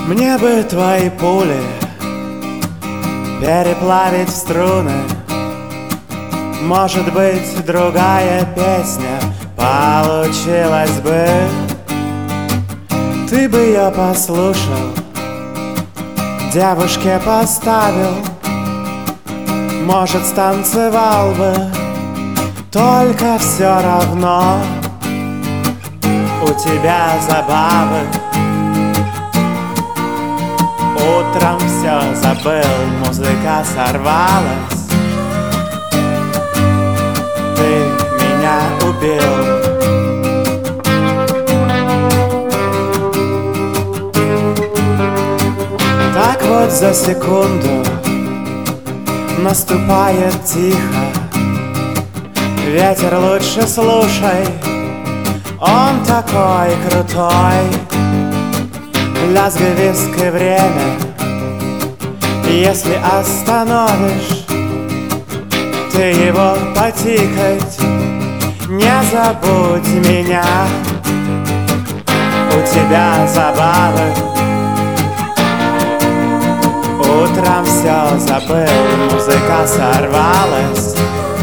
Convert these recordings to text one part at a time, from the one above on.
Мне бы твои пули переплавить в струны. Может быть, другая песня получилась бы. Ты бы ее послушал, девушке поставил. Может, станцевал бы, только все равно у тебя забавы. Утром все забыл, музыка сорвалась. Ты меня убил. Так вот за секунду наступает тихо. Ветер лучше слушай, он такой крутой. Лязгай виской время, если остановишь ты его потикать. Не забудь меня, у тебя забавы. Утром все забыл, музыка сорвалась.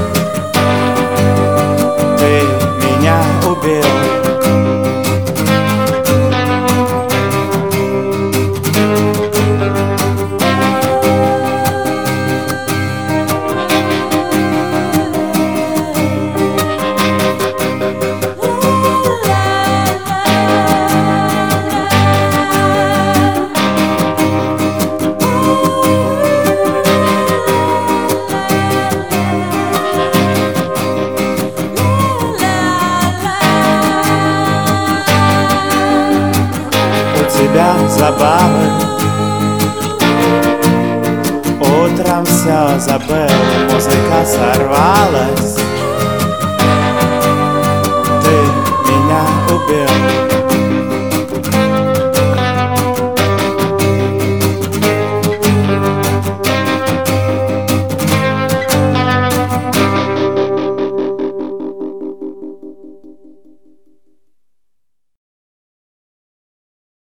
Ты меня убил. Забавы. Утром все забыл, музыка сорвалась. Ты меня убил.